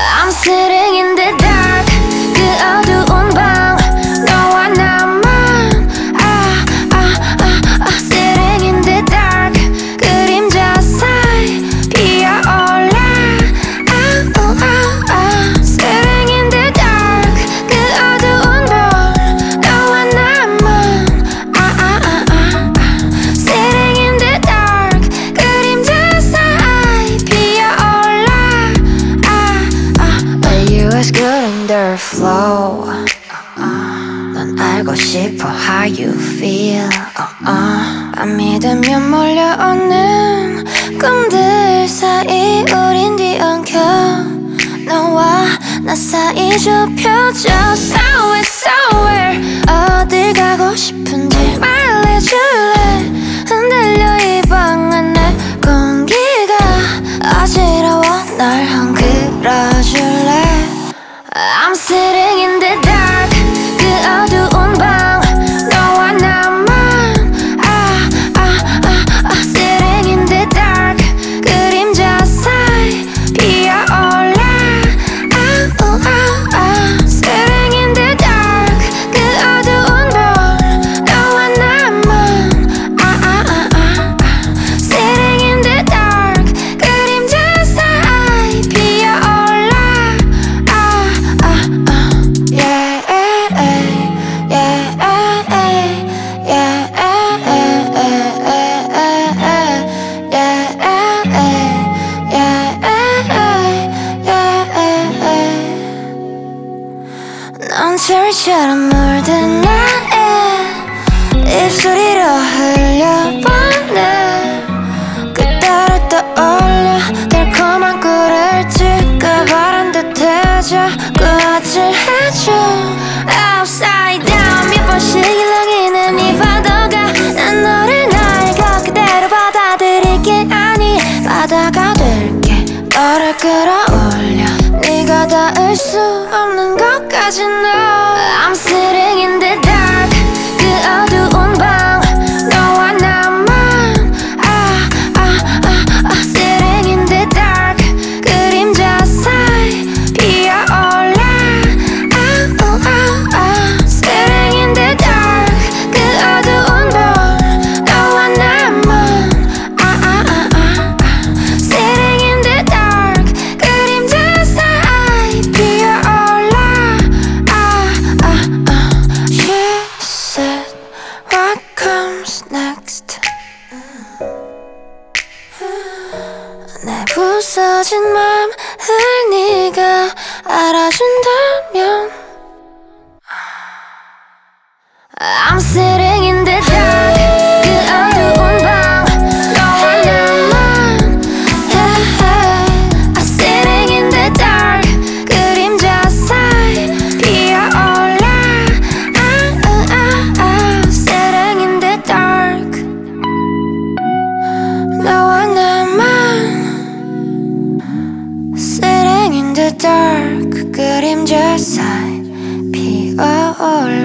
I'm sitting in the dark 그 어두운 방 너와 나만 Sitting in the dark 그림자 사이 피어올라 Sitting in the dark 그 어두운 방 너와 나만 Sitting in the dark 그림자 사이 피어올라 But you was good in the flow 넌 알고 싶어 how you feel 밤이 되면 몰려오는 꿈들 사이 우린 뒤엉켜 너와 나 사이 좁혀져 So it's so weird 어딜 가고 싶은지 말해줄래 흔들려 이 방 안에 공기가 어지러워 날 흔들어줄래 I'm sitting in the dark 그 어두운 방 너와 나만 Sitting in the dark 그림자 사이 피어올라 Sitting in the dark 그 어두운 방 너와 나만 Sitting in the dark 그림자 사이 피어올라 넌 철처럼 물든 나의 입술이로 흘려보내 그대로 떠올려 달콤한 꿀을 찍어바란 듯해져 구아질해줘 Upside down 몇 번씩 일렁이는 이 파도가 난 너를 날 그대로 받아들일게 아니 바다가 될게 너를 끌어올려 네가 닿을 수 없는 것까지 너 I'm sitting in the dark 그 어두운 방 너와 나만 Sitting in the dark 그림자 사이 피어올라 Sitting in the dark 그 어두운 방 너와 나만 Sitting in the dark 그림자 사이 피어올라 She said what comes next 내 부서진 맘을 네가 알아준다면 I'm sitting in the dark 그 어두운 방 너와 나만 Sitting in the dark 그림자 사이 피어올라 Sitting in the dark 너와 나만 Sitting in the dark 그림자 사이 피어올라